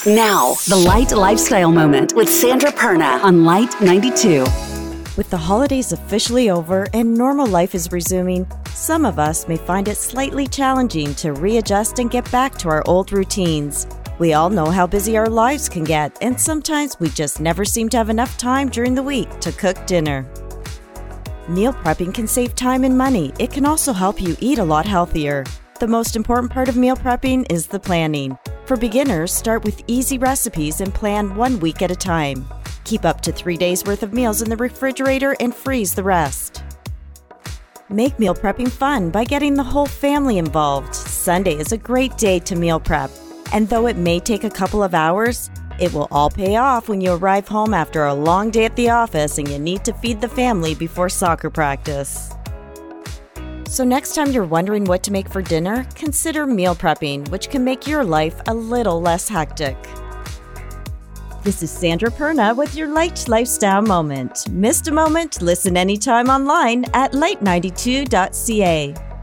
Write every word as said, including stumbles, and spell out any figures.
Now, the Light Lifestyle Moment with Sandra Perna on Light ninety-two. With the holidays officially over and normal life is resuming, some of us may find it slightly challenging to readjust and get back to our old routines. We all know how busy our lives can get, and sometimes we just never seem to have enough time during the week to cook dinner. Meal prepping can save time and money. It can also help you eat a lot healthier. The most important part of meal prepping is the planning. For beginners, start with easy recipes and plan one week at a time. Keep up to three days worth of meals in the refrigerator and freeze the rest. Make meal prepping fun by getting the whole family involved. Sunday is a great day to meal prep, and though it may take a couple of hours, it will all pay off when you arrive home after a long day at the office and you need to feed the family before soccer practice. So next time you're wondering what to make for dinner, consider meal prepping, which can make your life a little less hectic. This is Sandra Perna with your Light Lifestyle Moment. Missed a moment? Listen anytime online at light ninety-two dot c a.